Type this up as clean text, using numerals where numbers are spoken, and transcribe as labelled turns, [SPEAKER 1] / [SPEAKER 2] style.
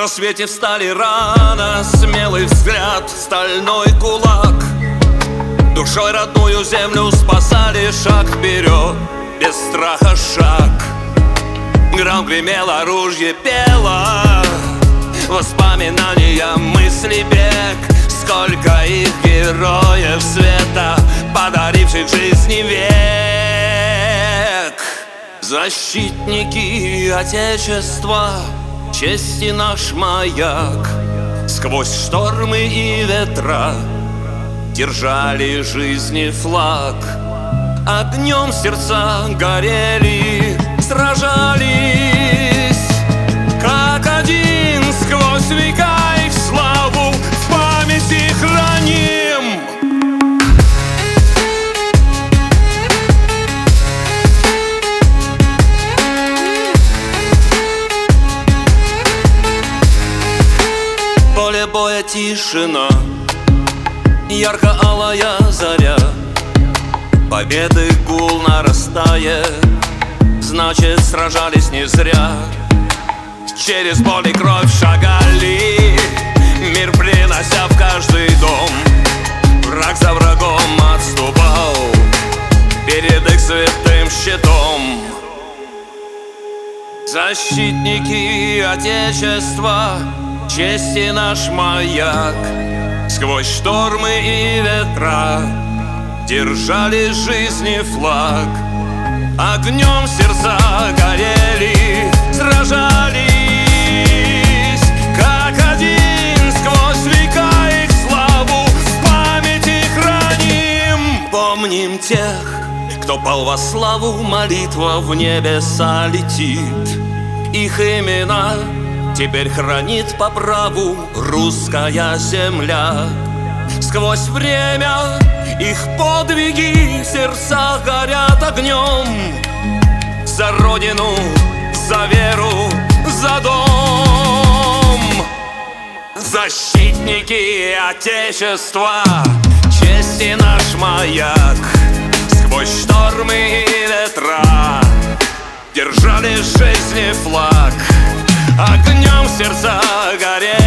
[SPEAKER 1] рассвете встали рано, смелый взгляд, стальной кулак. Душой родную землю спасали, шаг вперед, без страха шаг. Гром гремел, оружие пело, воспоминания, мысли, бег. Сколько их героев света, подаривших жизни век. Защитники Отечества, чести наш маяк. Сквозь штормы и ветра держали жизни флаг. Огнем сердца горели, сражались как один. Сквозь века их славу в памяти храним. Поле боя, тишина, ярко-алая заря. Победы гул нарастает, значит, сражались не зря. Через боль и кровь шагали, мир принося в каждый дом. Враг за врагом отступал перед их святым щитом. Защитники Отечества, чести наш маяк. Сквозь штормы и ветра держали жизни флаг. Огнем сердца горели, сражались как один. Сквозь века их славу в памяти храним. Помним тех, кто пал во славу, молитва в небеса летит. Их имена теперь хранит по праву русская земля. Сквозь время их подвиги, сердца горят огнем. За родину, за веру, за дом. Защитники Отечества, чести наш маяк. Сквозь штормы и ветра держали жизни флаг. Огнем сердца горели,